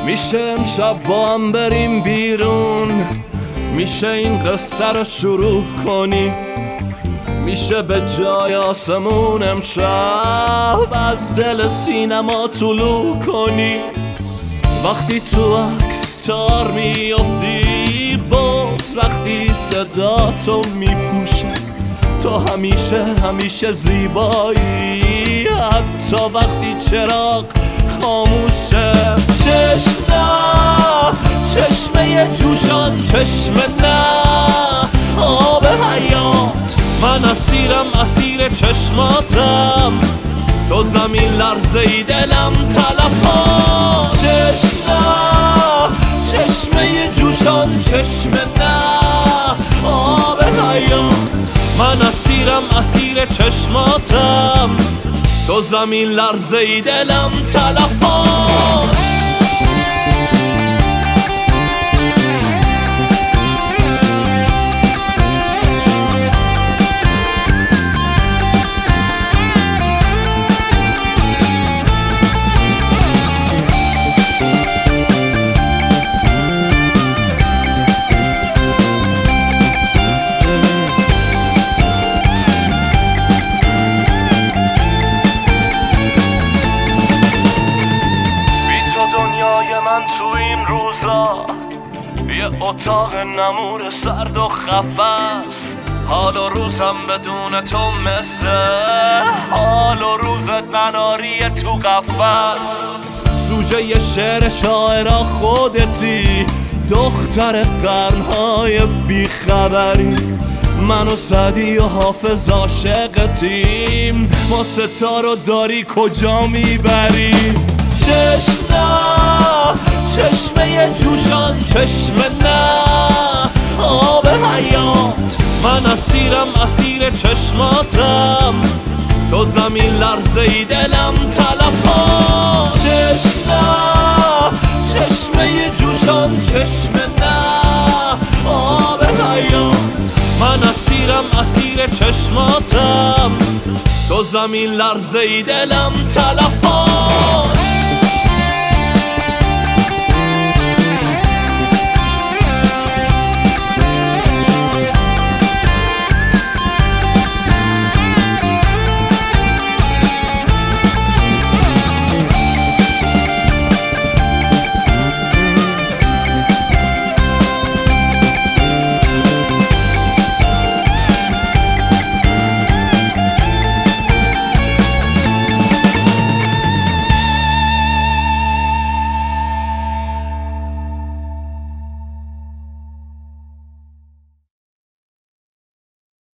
میشه امشب با هم بریم بیرون، میشه این قصه رو شروع کنی، میشه به جای آسمون امشب از دل سینما طلوع کنی. وقتی تو عکستار میافتی بود، وقتی صدا تو میپوشه، تو همیشه زیبایی، حتی وقتی چراغ خاموشه. چشمه جوشان، چشمه نه آب حیات، من اسیر چشماتم، تو زمین لرزه ای دلم تلفات. چشمه جوشان، چشمه نه آب حیات، من اسیر چشماتم، تو زمین لرزه ای دلم تلفات. من تو این روزا یه اتاق نمور سرد و خفس، حال و روزم بدون تو مثل حال و روزت مناری تو قفس. سوژه یه شعر شاعرا خودتی، دختر قرنهای بیخبری، من و سعدی و حافظ عاشقتیم، ما ستارو داری کجا میبری؟ چشمه جوشان، چشمه نه آب حیات، من اسیر چشماتم، تو زمین لرزه ای دلم تلفات. چشمه جوشان، چشمه نه آب حیات، من اسیر چشماتم، تو زمین لرزه ای دلم تلفات.